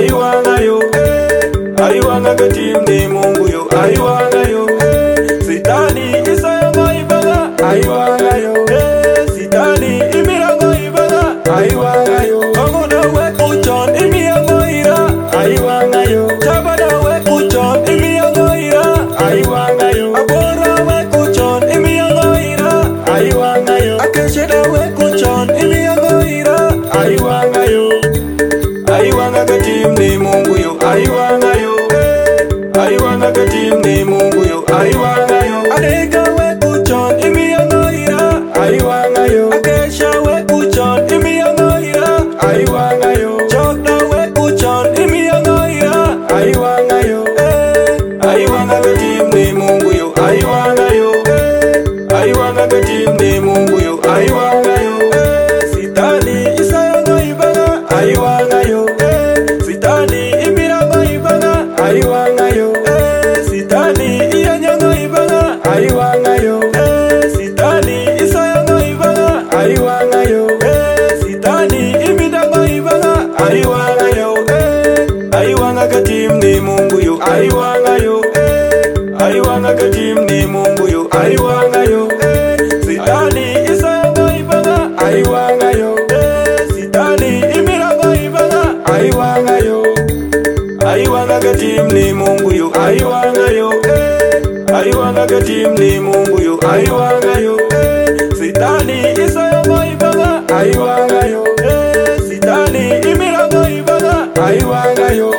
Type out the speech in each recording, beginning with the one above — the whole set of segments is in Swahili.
aiwanga yo, aiwanga katim ni Mungu yo, aiwanga yo, sitani isayango ibaga, aiwanga yo, sitani imirango ibaga, aiwanga yo, omoda we kuchon imiyango ira, aiwanga yo, chabada we kuchon imiyango ira, aiwanga yo, abora we kuchon imiyango ira, aiwanga yo, akesheda we kuchon imiyango ira, aiwanga yo, aiwanga katim ni Mungu yo, aiwanga yo, aiwanga katim ni Mungu yo, aiwanga yo, adeka we kuchon imiyango ira, aiwanga yo, akesha we kuchon imiyango ira, aiwanga yo, chokda we kuchon imiyango ira, aiwanga yo, aiwanga katim ni Mungu yo, aiwanga yo, aiwanga katim ni Mungu yo, aiwanga yo, sitani isayango ibaga, aiwanga yo, sitani imirango ibaga, aiwanga yo, sitani iyanyango ibaga, aiwanga yo, sitani isayango ibaga, aiwanga yo, sitani imirango ibaga, aiwanga yo, aiwanga katim ni Mungu yo, aiwanga yo, aiwanga katim ni Mungu yo, aiwanga yo, sitani isayango ibaga, aiwanga yo, sitani imirango ibaga, aiwanga yo, aiwanga katim ni Mungu yo, aiwanga yo, aiwanga katim ni Mungu yo, aiwanga yo, sitani isayango ibaga, aiwanga yo, sitani imirango ibaga, aiwanga yo.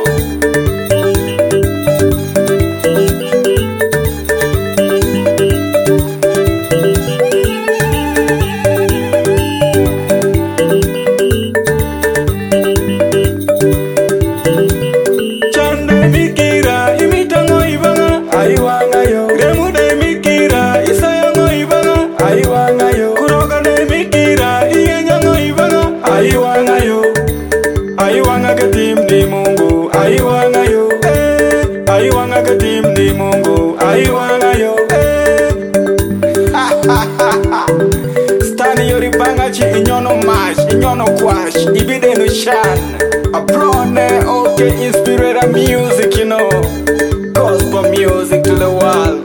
Chanda mikira imitango ibaga, aiwanga yo, remude mikira isayango ibaga, aiwanga yo, kuroga de mikira iyanyango ibaga, aiwanga yo, aiwanga katim ni Mungu, aiwanga yo, aiwanga katim ni Mungu, aiwanga yo, stani yori bangachi inyono mash, inyono kwash, ibide no shan, aprone okay inspire music, you know, gospel music to the world.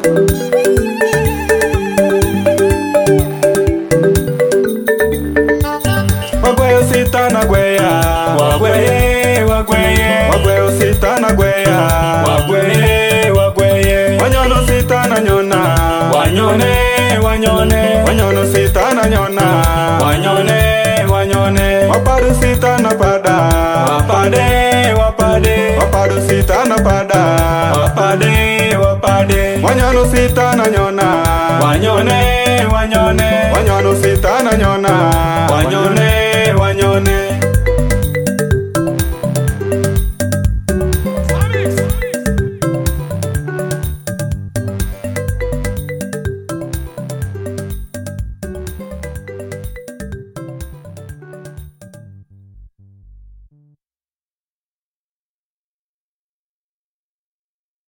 Wagweyo sitana gweya, wagweye, wagweye, wagweyo sitana gweya, wagweye, wagweye, wanyono sitana nyona, wanyone, wanyone, wanyono sitana nyona, wanyone, wanyone, wapadu sitana pada, wapade, wapade, wapadu sitana pada,